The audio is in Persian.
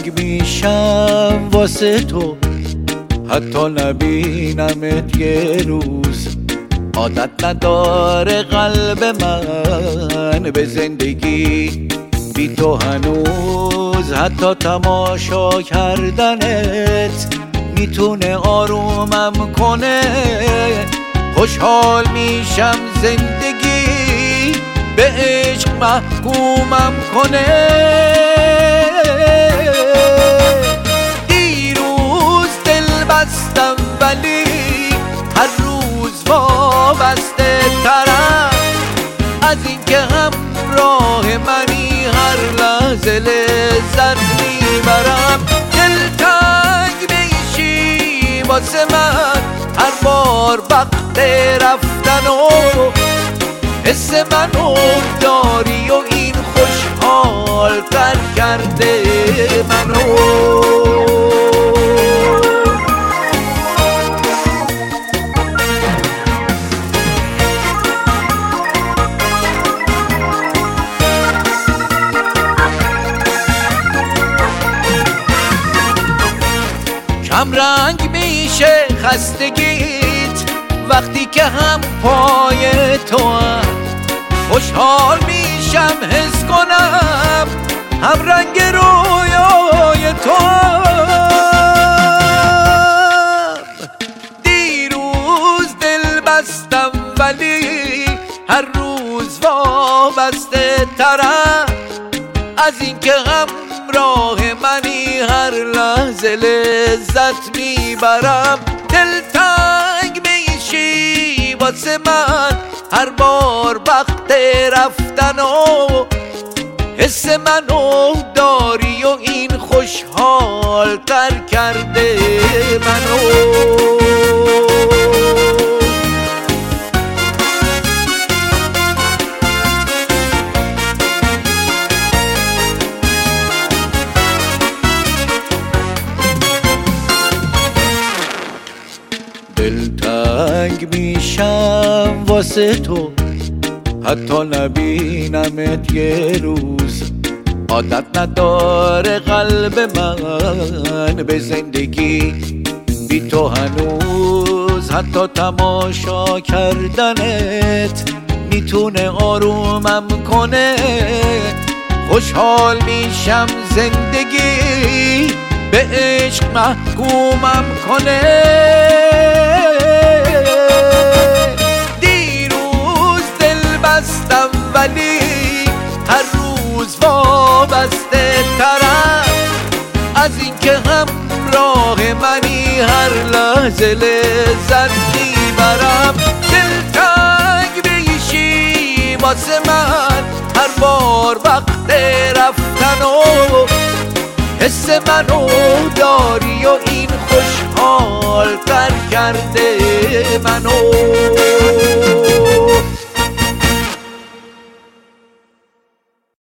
دلتنگ میشم واسه تو، حتی نبینمت یه روز. عادت نداره قلب من به زندگی بی تو هنوز. حتی تماشا کردنت میتونه آرومم کنه. خوشحال میشم زندگی به عشق محکومم کنه. دیروز دل بستم ولی هر روز وابسته ترم از اینکه همراه منی هر لحظه لذت میبرم. دلتنگ میشی واسه من هر بار وقت رفتن و حس منو داری و این خوشحال تر کرده منو. کم رنگ میشه خستگیت وقتی که هم پای تو هم. خوشحال میشم حس کنم هم رنگ رویای تو هم. دیروز دل بستم ولی هر روز وابسته ترم از اینکه همراه منی هر لحظه لذت میبرم. دلتنگ میشی واسه من هر بار وقت رفتن و حس منو داری و این خوشحال تر کرده منو. دلتنگ میشم واسه تو، حتی نبینمت یه روز. عادت نداره قلب من به زندگی بی تو هنوز. حتی تماشا کردنت میتونه آرومم کنه. خوشحال میشم زندگی به عشق محکومم کنه. دیروز دل بستم ولی هر روز وابسته ترم از اینکه همراه منی هر لحظه لذت میبرم. دلتنگ میشی واسه من هر بار وقت رفتن و حس منو داری و این خوشحال تر کرده منو.